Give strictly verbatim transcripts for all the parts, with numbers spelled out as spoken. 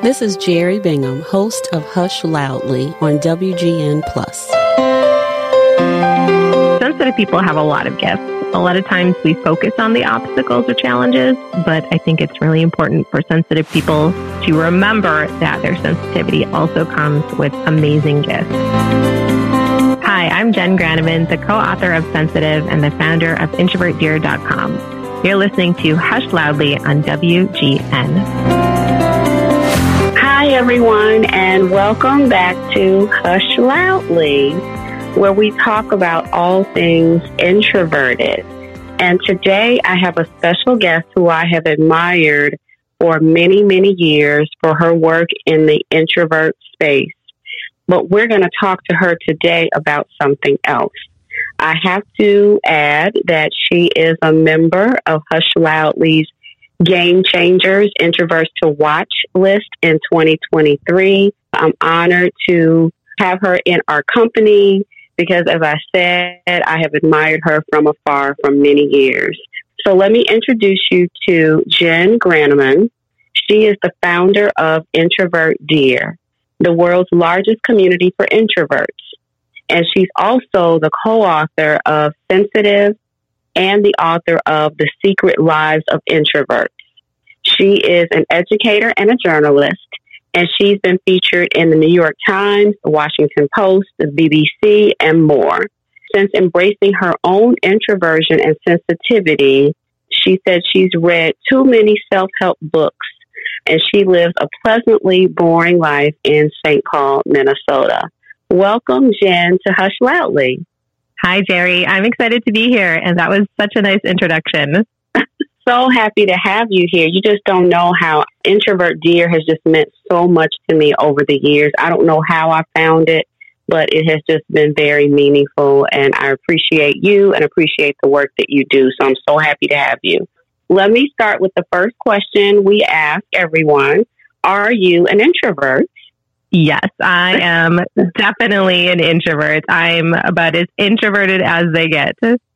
This is Jerry Bingham, host of Hush Loudly on W G N Plus. Sensitive people have a lot of gifts. A lot of times we focus on the obstacles or challenges, but I think it's really important for sensitive people to remember that their sensitivity also comes with amazing gifts. Hi, I'm Jen Graneman, the co-author of Sensitive and the founder of introvert dear dot com. You're listening to Hush Loudly on W G N. Hi, everyone, and welcome back to Hush Loudly, where we talk about all things introverted. And today I have a special guest who I have admired for many, many years for her work in the introvert space. But we're going to talk to her today about something else. I have to add that she is a member of Hush Loudly's Game Changers Introverts to Watch list in twenty twenty-three. I'm honored to have her in our company because, as I said, I have admired her from afar for many years. So let me introduce you to Jen Graneman. She is the founder of Introvert Dear, the world's largest community for introverts. And she's also the co-author of Sensitive and the author of The Secret Lives of Introverts. She is an educator and a journalist, and she's been featured in the New York Times, the Washington Post, the B B C, and more. Since embracing her own introversion and sensitivity, she said she's read too many self-help books, and she lives a pleasantly boring life in Saint Paul, Minnesota. Welcome, Jen, to Hush Loudly. Hi, Jerry. I'm excited to be here, and that was such a nice introduction. So happy to have you here. You just don't know how Introvert Dear has just meant so much to me over the years. I don't know how I found it, but it has just been very meaningful, and I appreciate you and appreciate the work that you do. So I'm so happy to have you. Let me start with the first question we ask everyone. Are you an introvert? Yes, I am definitely an introvert. I'm about as introverted as they get.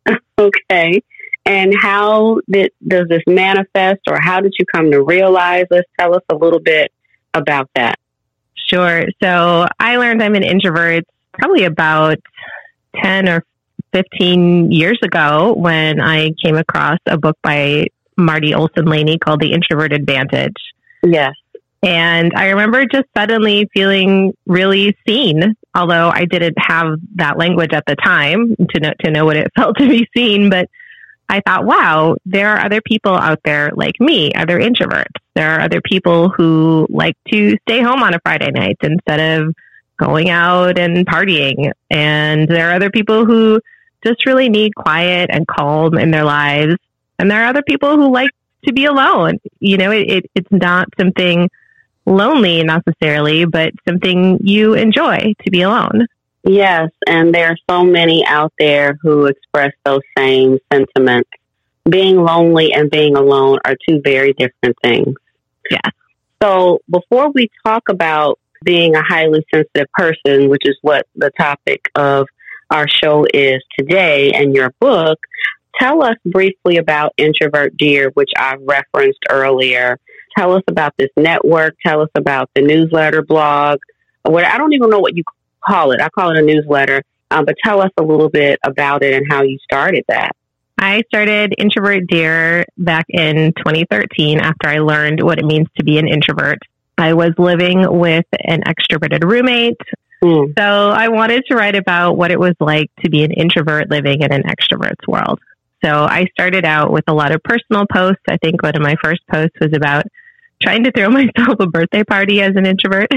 Okay. And how did, does this manifest, or how did you come to realize this? Tell us a little bit about that. Sure. So I learned I'm an introvert probably about ten or fifteen years ago when I came across a book by Marty Olson-Laney called The Introvert Advantage. Yes. And I remember just suddenly feeling really seen, although I didn't have that language at the time to know, to know what it felt to be seen. But I thought, wow, there are other people out there like me, other introverts. There are other people who like to stay home on a Friday night instead of going out and partying. And there are other people who just really need quiet and calm in their lives. And there are other people who like to be alone. You know, it, it it's not something lonely necessarily, but something you enjoy to be alone. Yes, and there are so many out there who express those same sentiments. Being lonely and being alone are two very different things. Yeah. So before we talk about being a highly sensitive person, which is what the topic of our show is today, and your book, tell us briefly about Introvert Dear, which I referenced earlier. Tell us about this network. Tell us about the newsletter blog. What I don't even know what you call it. I call it a newsletter. Um, but tell us a little bit about it and how you started that. I started Introvert Dear back in twenty thirteen after I learned what it means to be an introvert. I was living with an extroverted roommate. Mm. So I wanted to write about what it was like to be an introvert living in an extrovert's world. So I started out with a lot of personal posts. I think one of my first posts was about trying to throw myself a birthday party as an introvert,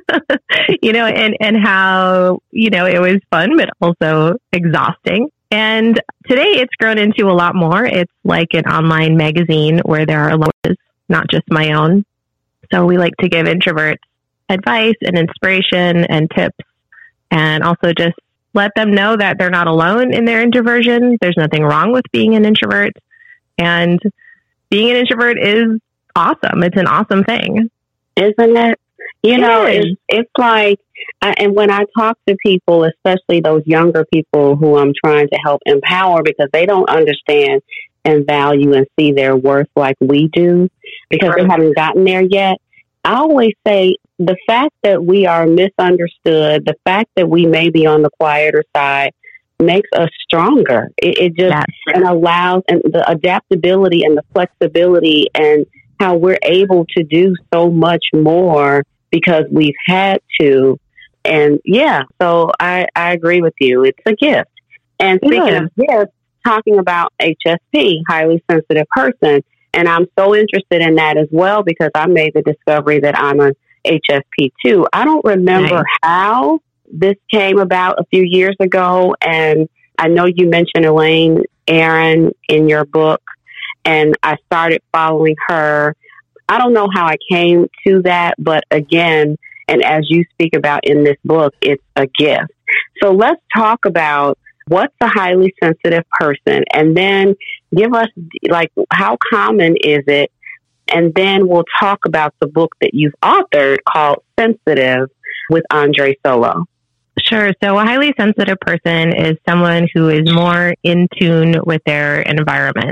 you know, and, and how, you know, it was fun, but also exhausting. And today it's grown into a lot more. It's like an online magazine where there are loads, not just my own. So we like to give introverts advice and inspiration and tips, and also just let them know that they're not alone in their introversion. There's nothing wrong with being an introvert, and being an introvert is awesome. It's an awesome thing. Isn't it? You know, it's, it's like, I, and when I talk to people, especially those younger people who I'm trying to help empower because they don't understand and value and see their worth like we do because right. they haven't gotten there yet. I always say the fact that we are misunderstood, the fact that we may be on the quieter side makes us stronger. It, it just yes. and allows and the adaptability and the flexibility and how we're able to do so much more because we've had to. And yeah, so I, I agree with you. It's a gift. And speaking yeah. of gifts, talking about H S P, highly sensitive person, and I'm so interested in that as well because I made the discovery that I'm a H S P too. I don't remember nice. how this came about a few years ago, and I know you mentioned Elaine Aron in your book, and I started following her. I don't know how I came to that, but again, and as you speak about in this book, it's a gift. So let's talk about what's a highly sensitive person, and then give us, like, how common is it? And then we'll talk about the book that you've authored called Sensitive with Andre Solo. Sure. So a highly sensitive person is someone who is more in tune with their environment.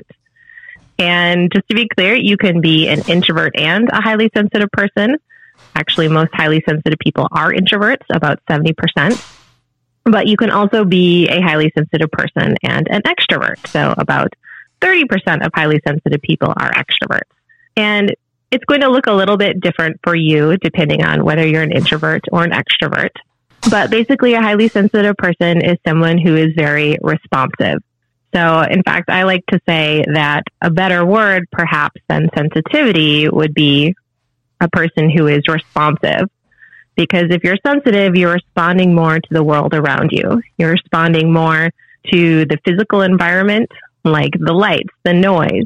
And just to be clear, you can be an introvert and a highly sensitive person. Actually, most highly sensitive people are introverts, about seventy percent. But you can also be a highly sensitive person and an extrovert. So about thirty percent of highly sensitive people are extroverts. And it's going to look a little bit different for you depending on whether you're an introvert or an extrovert. But basically, a highly sensitive person is someone who is very responsive. So, in fact, I like to say that a better word, perhaps, than sensitivity would be a person who is responsive. Because if you're sensitive, you're responding more to the world around you. You're responding more to the physical environment, like the lights, the noise,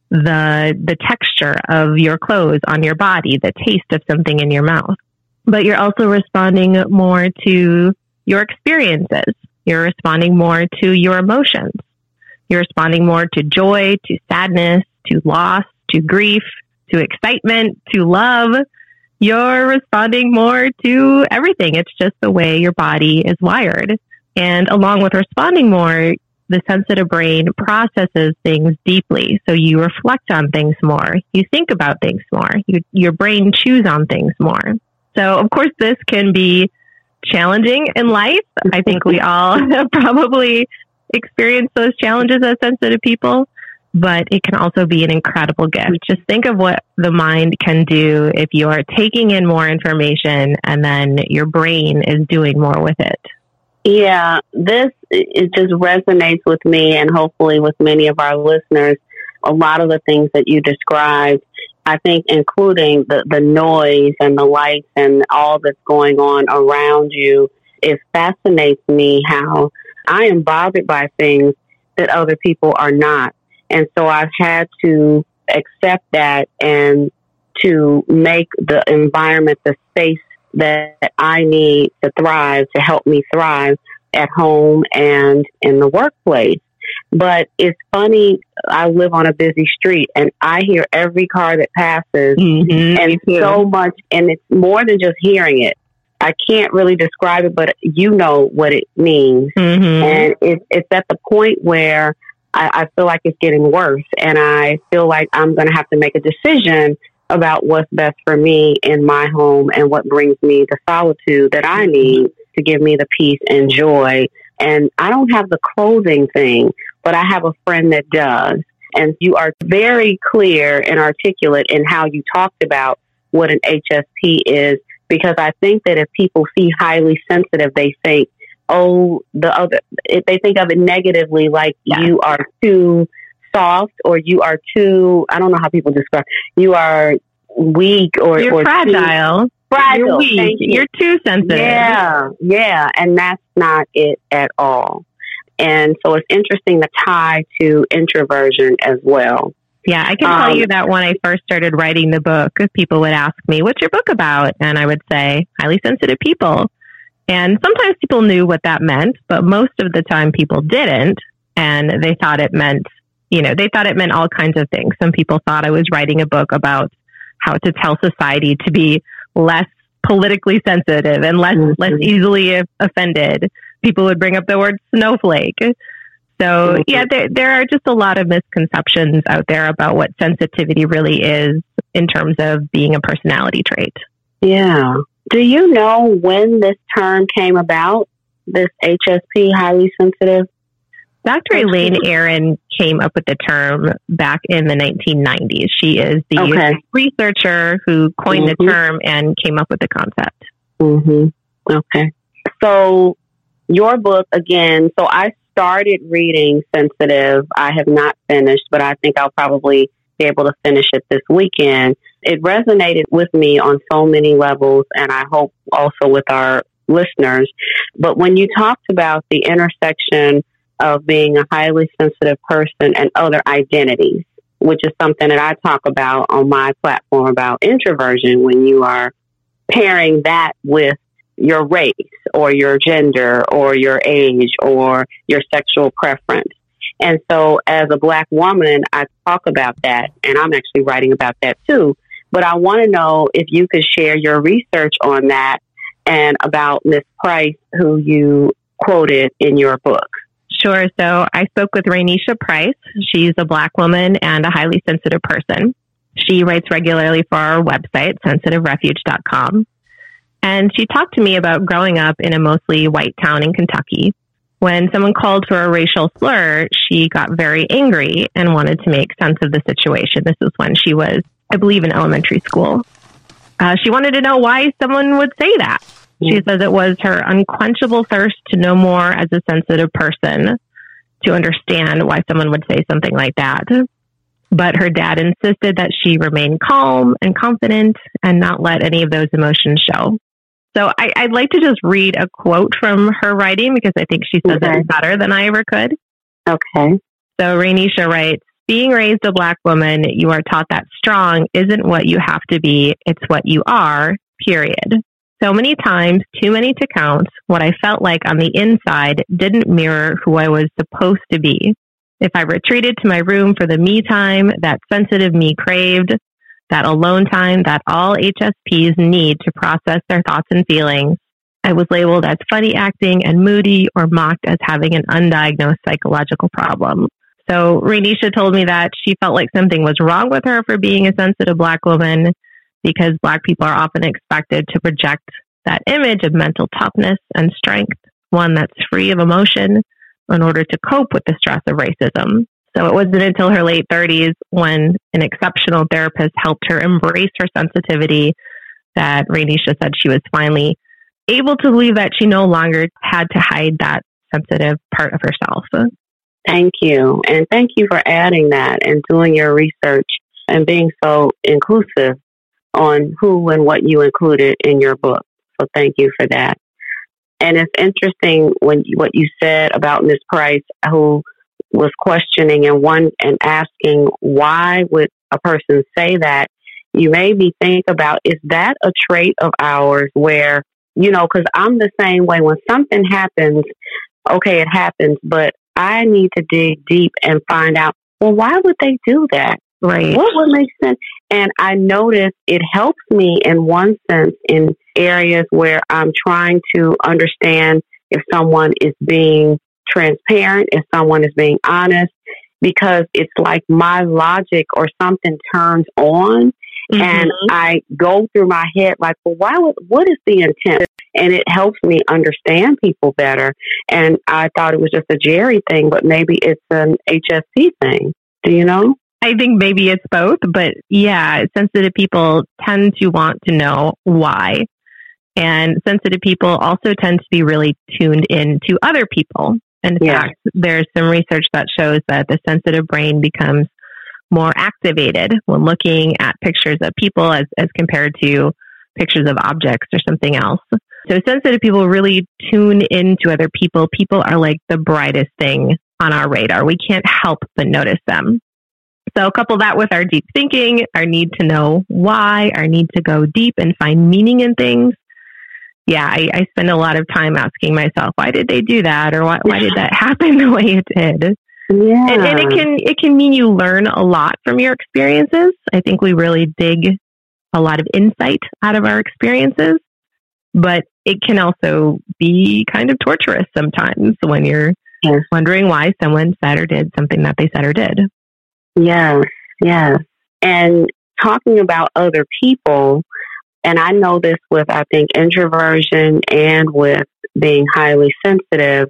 the the texture of your clothes on your body, the taste of something in your mouth. But you're also responding more to your experiences. You're responding more to your emotions. You're responding more to joy, to sadness, to loss, to grief, to excitement, to love. You're responding more to everything. It's just the way your body is wired. And along with responding more, the sensitive brain processes things deeply. So you reflect on things more. You think about things more. You, your brain chews on things more. So, of course, this can be challenging in life. I think we all have probably experienced those challenges as sensitive people. But it can also be an incredible gift. Just think of what the mind can do if you are taking in more information and then your brain is doing more with it. Yeah, this it just resonates with me and hopefully with many of our listeners. A lot of the things that you described, I think, including the, the noise and the lights and all that's going on around you, it fascinates me how I am bothered by things that other people are not. And so I've had to accept that and to make the environment, the space that I need to thrive, to help me thrive at home and in the workplace. But it's funny, I live on a busy street and I hear every car that passes mm-hmm, and so much, and it's more than just hearing it. I can't really describe it, but you know what it means. Mm-hmm. And it, it's at the point where I, I feel like it's getting worse, and I feel like I'm going to have to make a decision about what's best for me in my home and what brings me the solitude that I need to give me the peace and joy. And I don't have the clothing thing, but I have a friend that does. And you are very clear and articulate in how you talked about what an H S P is, because I think that if people see highly sensitive, they think, oh, the other, if they think of it negatively, like yeah. you are too soft or you are too, I don't know how people describe, you are weak or you're or fragile. Too fragile. You're weak. You. You're too sensitive. Yeah, yeah, and that's not it at all. And so it's interesting to tie to introversion as well. Yeah, I can um, tell you that when I first started writing the book, people would ask me, what's your book about? And I would say, highly sensitive people. And sometimes people knew what that meant, but most of the time people didn't. And they thought it meant, you know, they thought it meant all kinds of things. Some people thought I was writing a book about how to tell society to be less politically sensitive and less, mm-hmm. less easily offended. People would bring up the word snowflake. So mm-hmm. yeah, there, there are just a lot of misconceptions out there about what sensitivity really is. in terms of being a personality trait. Yeah. Do you know when this term came about, this H S P, highly sensitive? Doctor Elaine Aron came up with the term back in the nineteen nineties. She is the okay. researcher who coined mm-hmm. the term and came up with the concept. Mm-hmm. Okay. So your book, again, so I started reading Sensitive. I have not finished, but I think I'll probably be able to finish it this weekend. It resonated with me on so many levels, and I hope also with our listeners. But when you talked about the intersection of being a highly sensitive person and other identities, which is something that I talk about on my platform about introversion, when you are pairing that with your race or your gender or your age or your sexual preference. And so as a Black woman, I talk about that, and I'm actually writing about that too. But I want to know if you could share your research on that and about Miss Price, who you quoted in your book. Sure. So I spoke with Rainisha Price. She's a Black woman and a highly sensitive person. She writes regularly for our website, sensitive refuge dot com. And she talked to me about growing up in a mostly white town in Kentucky. When someone called for a racial slur, she got very angry and wanted to make sense of the situation. This was when she was, I believe, in elementary school. Uh, she wanted to know why someone would say that. She says it was her unquenchable thirst to know more as a sensitive person to understand why someone would say something like that. But her dad insisted that she remain calm and confident and not let any of those emotions show. So I, I'd like to just read a quote from her writing because I think she says okay. it better than I ever could. Okay. So Rainisha writes, being raised a Black woman, you are taught that strong isn't what you have to be, it's what you are, period. So many times, too many to count, what I felt like on the inside didn't mirror who I was supposed to be. If I retreated to my room for the me time that sensitive me craved, that alone time that all H S Ps need to process their thoughts and feelings, I was labeled as funny acting and moody or mocked as having an undiagnosed psychological problem. So Rainisha told me that she felt like something was wrong with her for being a sensitive Black woman because Black people are often expected to project that image of mental toughness and strength, one that's free of emotion, in order to cope with the stress of racism. So it wasn't until her late thirties when an exceptional therapist helped her embrace her sensitivity that Rainisha said she was finally able to believe that she no longer had to hide that sensitive part of herself. Thank you. And thank you for adding that and doing your research and being so inclusive on who and what you included in your book. So thank you for that. And it's interesting when you, what you said about Miss Price, who was questioning and one and asking why would a person say that. You made me think about, is that a trait of ours where, you know, because I'm the same way. When something happens, okay, it happens, but I need to dig deep and find out, well, why would they do that? Right. What would make sense? And I notice it helps me in one sense in areas where I'm trying to understand if someone is being transparent, if someone is being honest, because it's like my logic or something turns on mm-hmm. and I go through my head like, well, why would, what is the intent? And it helps me understand people better. And I thought it was just a Jerry thing, but maybe it's an H S P thing. Do you know? I think maybe it's both, but yeah, sensitive people tend to want to know why. And sensitive people also tend to be really tuned in to other people. In yeah. fact, there's some research that shows that the sensitive brain becomes more activated when looking at pictures of people as, as compared to pictures of objects or something else. So sensitive people really tune into other people. People are like the brightest thing on our radar. We can't help but notice them. So couple that with our deep thinking, our need to know why, our need to go deep and find meaning in things. Yeah, I, I spend a lot of time asking myself, why did they do that? Or why, why did that happen the way it did? Yeah. And, and it can it can mean you learn a lot from your experiences. I think we really dig a lot of insight out of our experiences. But it can also be kind of torturous sometimes when you're yes. wondering why someone said or did something that they said or did. Yes, yes. And talking about other people, and I know this with, I think, introversion and with being highly sensitive,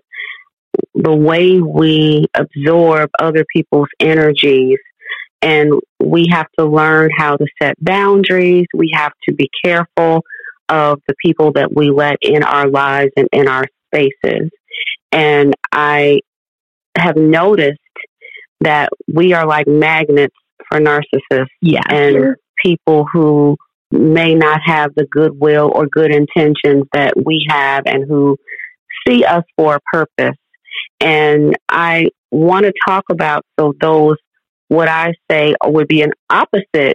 the way we absorb other people's energies, and we have to learn how to set boundaries. We have to be careful of the people that we let in our lives and in our spaces. And I have noticed that we are like magnets for narcissists, yeah. and people who may not have the goodwill or good intentions that we have, and who see us for a purpose. And I want to talk about, so those, what I say would be an opposite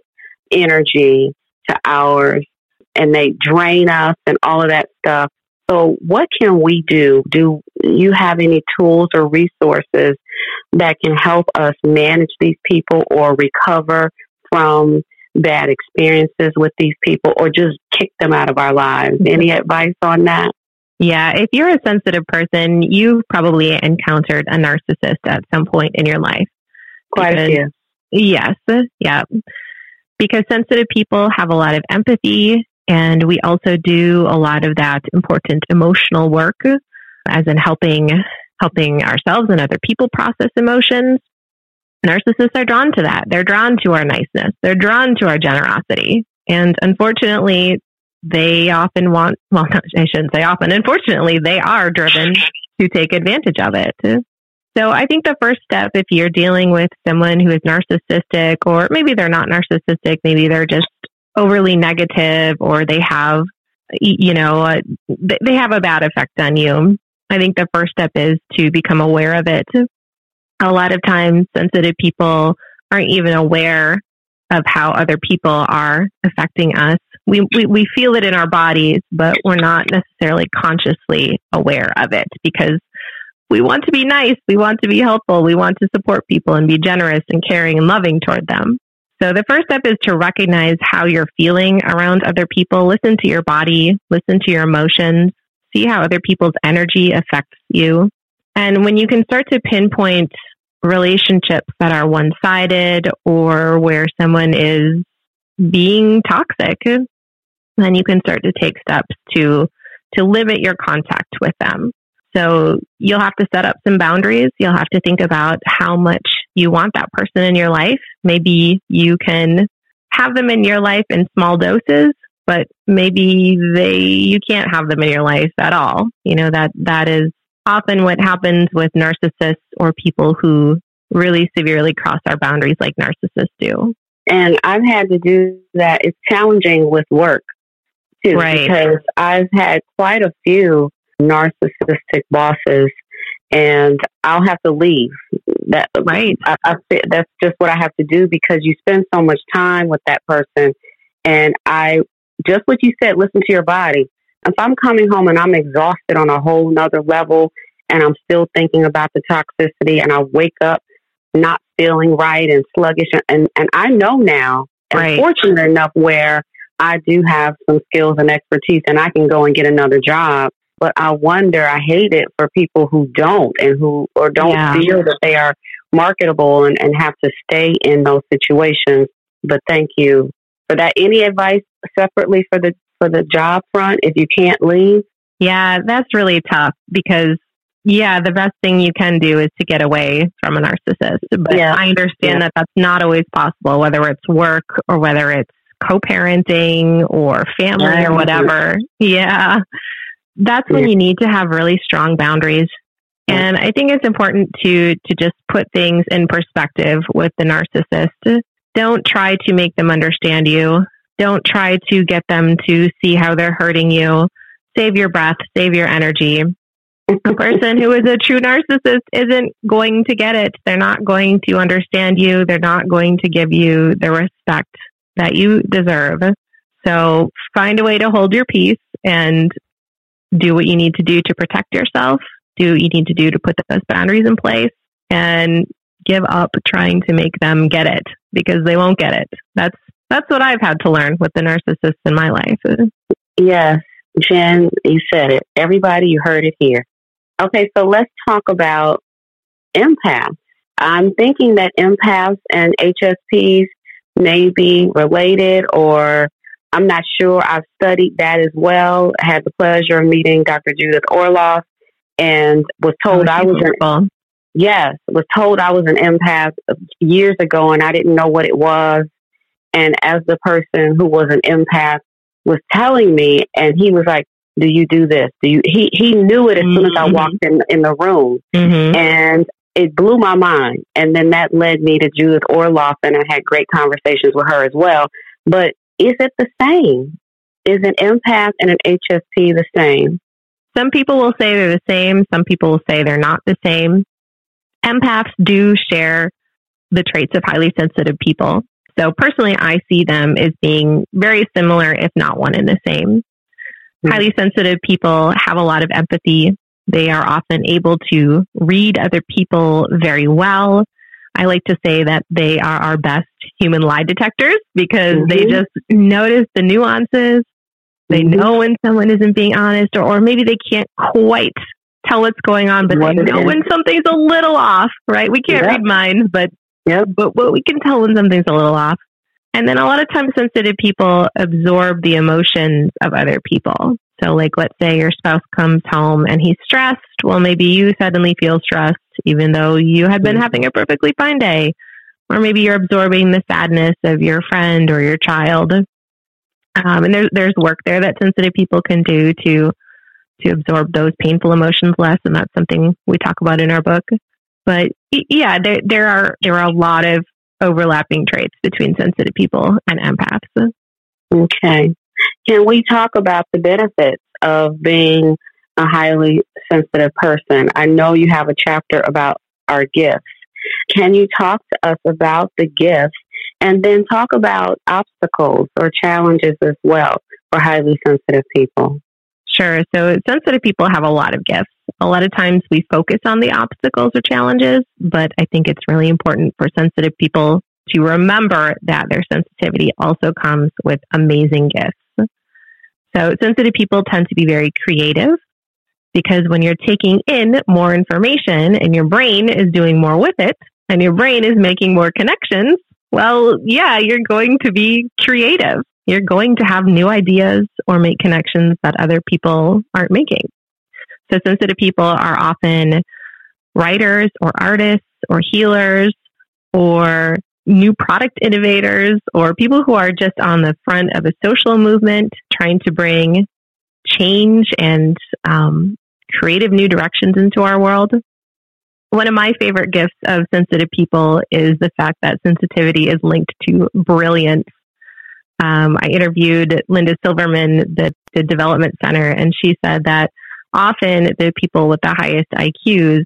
energy to ours, and they drain us and all of that stuff. So what can we do? Do you have any tools or resources that can help us manage these people or recover from bad experiences with these people, or just kick them out of our lives? Any advice on that? Yeah, if you're a sensitive person, you've probably encountered a narcissist at some point in your life. Quite because, a few. Yes, yeah. Because sensitive people have a lot of empathy, and we also do a lot of that important emotional work, as in helping helping ourselves and other people process emotions. Narcissists are drawn to that. They're drawn to our niceness. They're drawn to our generosity. And unfortunately, they often want, well, I shouldn't say often, unfortunately, they are driven to take advantage of it. So I think the first step, if you're dealing with someone who is narcissistic, or maybe they're not narcissistic, maybe they're just overly negative, or they have, you know, uh, they have a bad effect on you, I think the first step is to become aware of it. A lot of times, sensitive people aren't even aware of how other people are affecting us. We, we we feel it in our bodies, but we're not necessarily consciously aware of it, because we want to be nice, we want to be helpful, we want to support people and be generous and caring and loving toward them. So the first step is to recognize how you're feeling around other people. Listen to your body, listen to your emotions, see how other people's energy affects you. And when you can start to pinpoint relationships that are one-sided, or where someone is being toxic, then you can start to take steps to to limit your contact with them. So you'll have to set up some boundaries. You'll have to think about how much you want that person in your life. Maybe you can have them in your life in small doses, but maybe they you can't have them in your life at all. You know, that that is often what happens with narcissists, or people who really severely cross our boundaries like narcissists do. And I've had to do that. It's challenging with work, too, right? Because I've had quite a few narcissistic bosses, and I'll have to leave. That right. I, I, that's just what I have to do, because you spend so much time with that person. And I, just what you said, listen to your body. If I'm coming home and I'm exhausted on a whole nother level, and I'm still thinking about the toxicity, and I wake up not feeling right and sluggish, and, and I know now, right. I'm fortunate enough where I do have some skills and expertise, and I can go and get another job. But I wonder, I hate it for people who don't, and who or don't yeah. feel that they are marketable, and, and have to stay in those situations. But thank you for that. Any advice separately for the for the job front if you can't leave? Yeah, that's really tough, because yeah, the best thing you can do is to get away from a narcissist. But yeah. I understand yeah. that that's not always possible, whether it's work or whether it's co-parenting or family yeah. or whatever. Yeah. That's when you need to have really strong boundaries. And I think it's important to to just put things in perspective with the narcissist. Don't try to make them understand you. Don't try to get them to see how they're hurting you. Save your breath, save your energy. A person who is a true narcissist isn't going to get it. They're not going to understand you. They're not going to give you the respect that you deserve. So find a way to hold your peace and do what you need to do to protect yourself. Do what you need to do to put those boundaries in place, and give up trying to make them get it, because they won't get it. That's that's what I've had to learn with the narcissists in my life. Yes, Jen, you said it. Everybody, you heard it here. Okay, so let's talk about empaths. I'm thinking that empaths and H S Ps maybe related, or I'm not sure. I've studied that as well. I had the pleasure of meeting Doctor Judith Orloff and was told oh, I was an, yes, was told I was an empath years ago, and I didn't know what it was. And as the person who was an empath was telling me, and he was like, do you do this? Do you? He he knew it as soon as I walked in in the room, mm-hmm. and it blew my mind. And then that led me to Judith Orloff, and I had great conversations with her as well. But is it the same? Is an empath and an H S P the same? Some people will say they're the same. Some people will say they're not the same. Empaths do share the traits of highly sensitive people. So personally, I see them as being very similar, if not one and the same. Mm-hmm. Highly sensitive people have a lot of empathy. They are often able to read other people very well. I like to say that they are our best human lie detectors because mm-hmm. they just notice the nuances. They mm-hmm. know when someone isn't being honest, or, or maybe they can't quite tell what's going on, but what they know when something's a little off, right? We can't yep. read minds, but, yep. but but we can tell when something's a little off. And then a lot of times sensitive people absorb the emotions of other people. So like, let's say your spouse comes home and he's stressed. Well, maybe you suddenly feel stressed, even though you had been having a perfectly fine day. Or maybe you're absorbing the sadness of your friend or your child. Um, and there's there's work there that sensitive people can do to to absorb those painful emotions less, and that's something we talk about in our book. But yeah, there there are there are a lot of overlapping traits between sensitive people and empaths. Okay. Can we talk about the benefits of being a highly sensitive person? I know you have a chapter about our gifts. Can you talk to us about the gifts and then talk about obstacles or challenges as well for highly sensitive people? Sure. So sensitive people have a lot of gifts. A lot of times we focus on the obstacles or challenges, but I think it's really important for sensitive people to remember that their sensitivity also comes with amazing gifts. So sensitive people tend to be very creative because when you're taking in more information and your brain is doing more with it and your brain is making more connections, well, yeah, you're going to be creative. You're going to have new ideas or make connections that other people aren't making. So sensitive people are often writers or artists or healers or new product innovators or people who are just on the front of a social movement trying to bring change and um, creative new directions into our world. One of my favorite gifts of sensitive people is the fact that sensitivity is linked to brilliance. Um, I interviewed Linda Silverman, the, the Development Center, and she said that often the people with the highest I Qs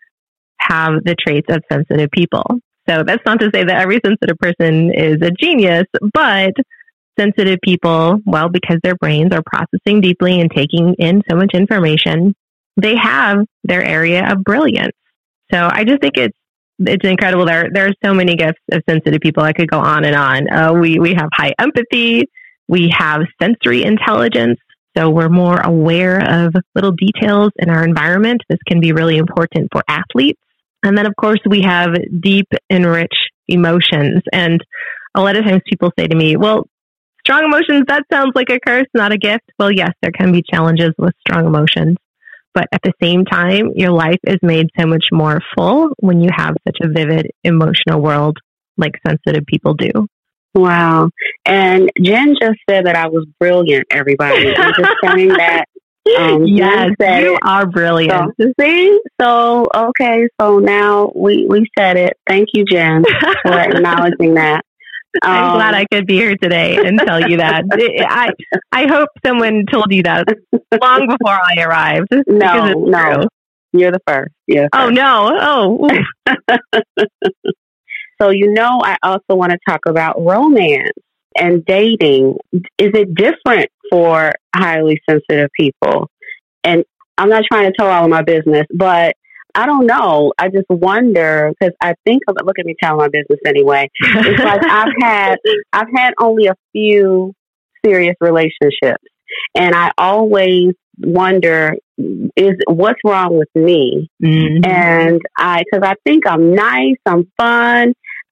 have the traits of sensitive people. So that's not to say that every sensitive person is a genius, but sensitive people, well, because their brains are processing deeply and taking in so much information, they have their area of brilliance. So I just think it's it's incredible. There there are so many gifts of sensitive people. I could go on and on. Uh, we we have high empathy. We have sensory intelligence. So we're more aware of little details in our environment. This can be really important for athletes. And then, of course, we have deep and rich emotions. And a lot of times people say to me, well, strong emotions, that sounds like a curse, not a gift. Well, yes, there can be challenges with strong emotions. But at the same time, your life is made so much more full when you have such a vivid emotional world like sensitive people do. Wow. And Jen just said that I was brilliant, everybody. I'm just saying that. Um, yes, you it. are brilliant. So, see? So, okay. So now we, we said it. Thank you, Jen, for acknowledging that. I'm um, glad I could be here today and tell you that. I I hope someone told you that long before I arrived. No, no. True. You're the first. You're the oh, first. no. Oh. So, you know, I also want to talk about romance and dating. Is it different for highly sensitive people? And I'm not trying to tell all of my business, but I don't know. I just wonder because I think of it. Look at me telling my business anyway. It's like I've had I've had only a few serious relationships, and I always wonder is what's wrong with me? Mm-hmm. And I because I think I'm nice, I'm fun,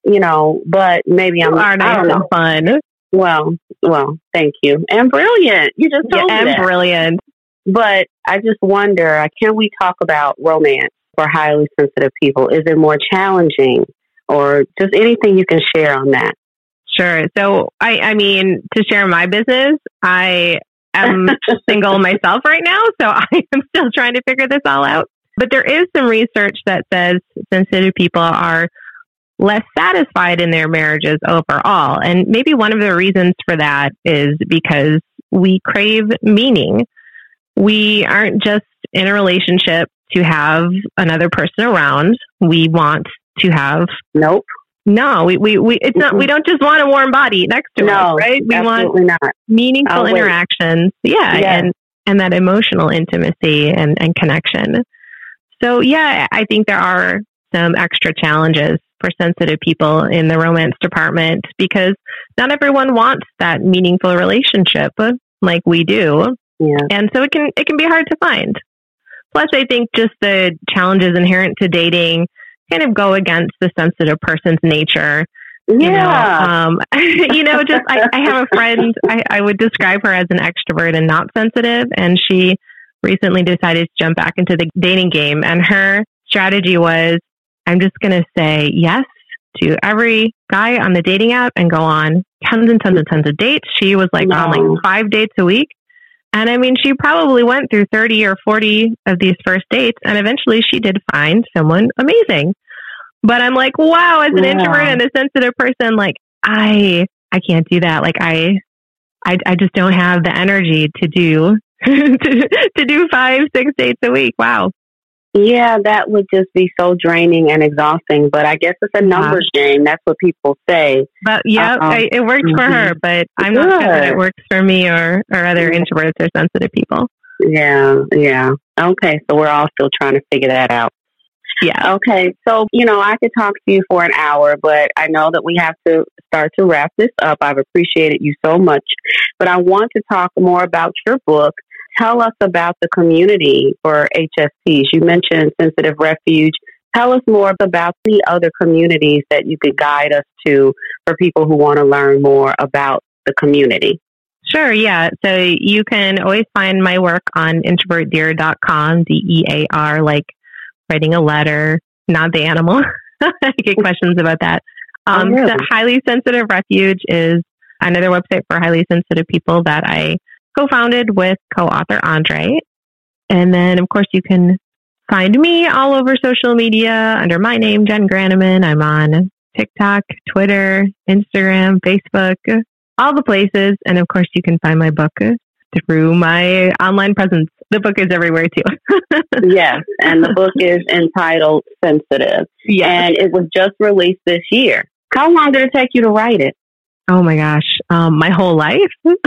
you know, but maybe I'm are nice I don't know. and fun. Well, well, thank you. And brilliant. You just told yeah, me and that. brilliant. But I just wonder, uh, can we talk about romance for highly sensitive people? Is it more challenging, or just anything you can share on that? Sure. So, I, I mean, to share my business, I am single myself right now, so I am still trying to figure this all out. But there is some research that says sensitive people are less satisfied in their marriages overall. And maybe one of the reasons for that is because we crave meaning. We aren't just in a relationship to have another person around. We want to have... Nope. No, we, we, we it's not, we don't just want a warm body next to no, us, right? We absolutely want not. meaningful I'll interactions. Wait. Yeah. Yes. And, and that emotional intimacy and, and connection. So yeah, I think there are some extra challenges for sensitive people in the romance department because not everyone wants that meaningful relationship like we do. Yeah. And so it can, it can be hard to find. Plus, I think just the challenges inherent to dating kind of go against the sensitive person's nature. Yeah. You know, um, you know just I, I have a friend, I, I would describe her as an extrovert and not sensitive. And she recently decided to jump back into the dating game. And her strategy was, I'm just going to say yes to every guy on the dating app and go on tons and tons and tons of dates. She was like no. on like five dates a week. And I mean, she probably went through thirty or forty of these first dates, and eventually she did find someone amazing. But I'm like, wow, as an yeah. introvert and a sensitive person, like I, I can't do that. Like I, I, I just don't have the energy to do, to, to do five, six dates a week. Wow. Yeah, that would just be so draining and exhausting. But I guess it's a numbers yeah. game. That's what people say. But yeah, uh-huh. I, it worked mm-hmm. for her. But I'm Good. not sure that it works for me or, or other introverts or sensitive people. Yeah, yeah. Okay, so we're all still trying to figure that out. Yeah. Okay, so, you know, I could talk to you for an hour, but I know that we have to start to wrap this up. I've appreciated you so much. But I want to talk more about your book. Tell us about the community for H S Ps. You mentioned Sensitive Refuge. Tell us more about the other communities that you could guide us to for people who want to learn more about the community. Sure, yeah. So you can always find my work on introvert dear dot com, D E A R, like writing a letter, not the animal. I get questions about that. Um, oh, really? The Highly Sensitive Refuge is another website for highly sensitive people that I co-founded with co-author Andre. And then, of course, you can find me all over social media under my name, Jen Graneman. I'm on TikTok, Twitter, Instagram, Facebook, all the places. And of course, you can find my book through my online presence. The book is everywhere too. Yes, and the book is entitled Sensitive. Yes. And it was just released this year. How long did it take you to write it? Oh my gosh, um, my whole life.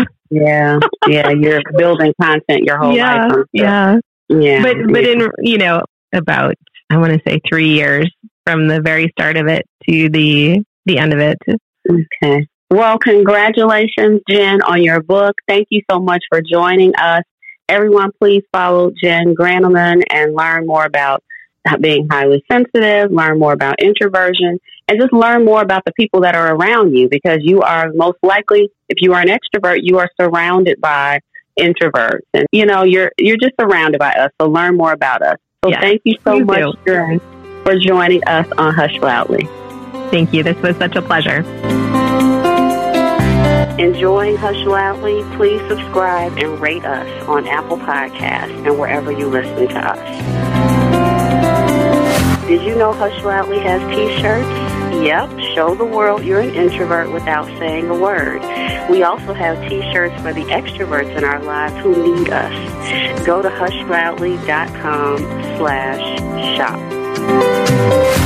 Yeah, yeah, you're building content your whole yeah, life. Yeah, yeah. But but in you know about I want to say three years from the very start of it to the the end of it. Okay. Well, congratulations, Jen, on your book. Thank you so much for joining us. Everyone, please follow Jen Graneman and learn more about being highly sensitive, learn more about introversion, and just learn more about the people that are around you, because you are most likely, if you are an extrovert, you are surrounded by introverts. And, you know, you're you're just surrounded by us. So learn more about us. So yes, thank you so much, Jen, for joining us on Hush Loudly. Thank you. This was such a pleasure. Enjoying Hush Loudly? Please subscribe and rate us on Apple Podcasts and wherever you listen to us. Did you know Hush Loudly has t-shirts? Yep, show the world you're an introvert without saying a word. We also have t-shirts for the extroverts in our lives who need us. Go to hush loudly dot com slash shop.